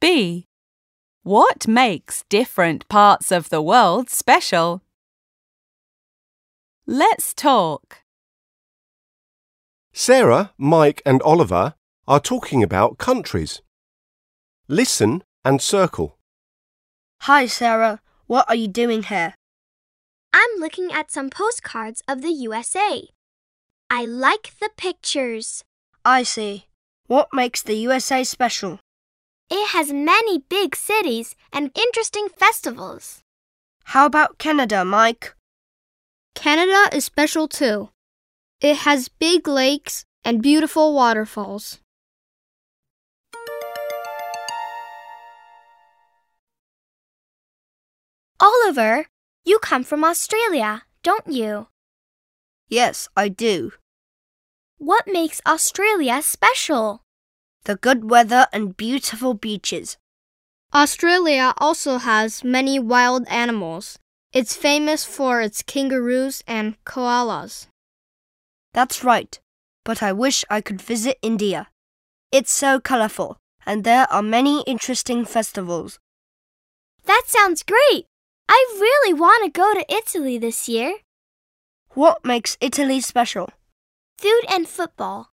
B. What makes different parts of the world special? Let's talk. Sarah, Mike and Oliver are talking about countries. Listen and circle. Hi, Sarah. What are you doing here? I'm looking at some postcards of the USA. I like the pictures. I see. What makes the USA special? It has many big cities and interesting festivals. How about Canada, Mike? Canada is special too. It has big lakes and beautiful waterfalls. Oliver, you come from Australia, don't you? Yes, I do. What makes Australia special? The good weather and beautiful beaches. Australia also has many wild animals. It's famous for its kangaroos and koalas. That's right, but I wish I could visit India. It's so colorful, and there are many interesting festivals. That sounds great! I really want to go to Italy this year. What makes Italy special? Food and football.